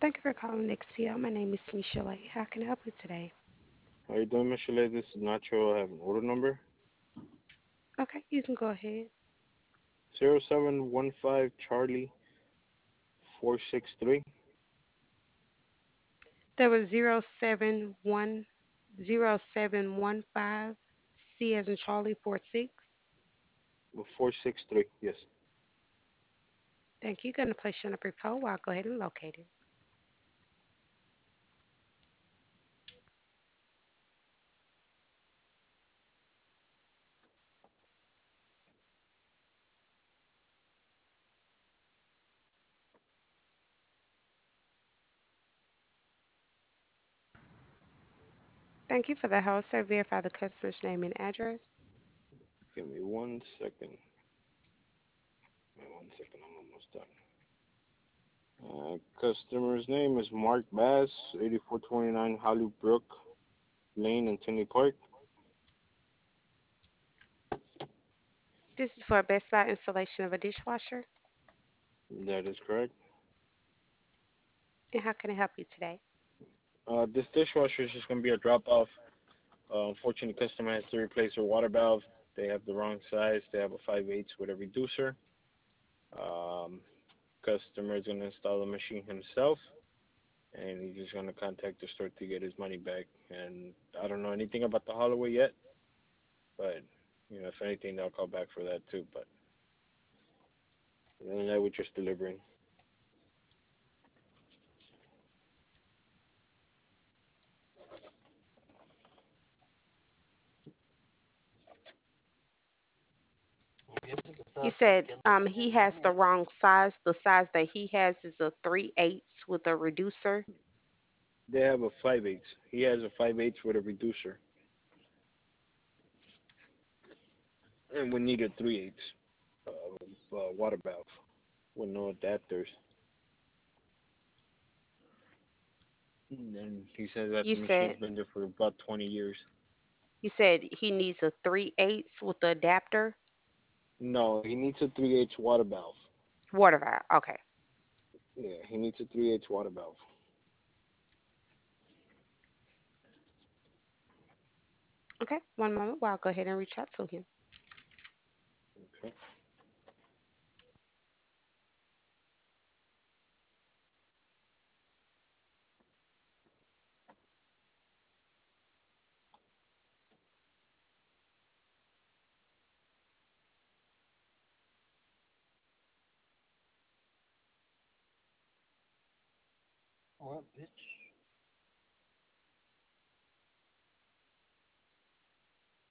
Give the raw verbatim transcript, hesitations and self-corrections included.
Thank you for calling X P L. My name is Michelle. How can I help you today? How you doing, Michelle? This is Nacho. I have an order number Okay, you can go ahead. zero seven one five Charlie four six three That was zero seven one zero seven one five C as in Charlie four six. four six three. Yes. Thank you. Going to place you on a brief hold while I go ahead and locate it. Thank you for the hold. Sir, verify the customer's name and address. Give me one second. Give me one second. I'm almost done. Uh, customer's name is Mark Bass, eighty-four twenty-nine Hollybrook Lane in Tinley Park. This is for a Best Buy installation of a dishwasher. That is correct. And how can I help you today? Uh, this dishwasher is just going to be a drop off. Uh, unfortunately, customer has to replace her water valve. They have the wrong size. They have a five eighths with a reducer. Um, customer is going to install the machine himself, and he's just gonna contact the store to get his money back. And I don't know anything about the Holloway yet, but you know, if anything, they'll call back for that too. But other than that, we're just delivering. You said um, he has the wrong size. The size that he has is a three eighths with a reducer. They have a five eighths. He has a five eighths with a reducer, and we need a three eighths uh, uh, water valve with no adapters. And he says that You the machine's said been there for about twenty years. you said he needs a three eighths with the adapter. No, he needs a three eighths water valve. Water valve. Okay. Yeah, he needs a three eighths water valve. Okay. One moment while I'll go ahead and reach out to him. Okay. What, bitch?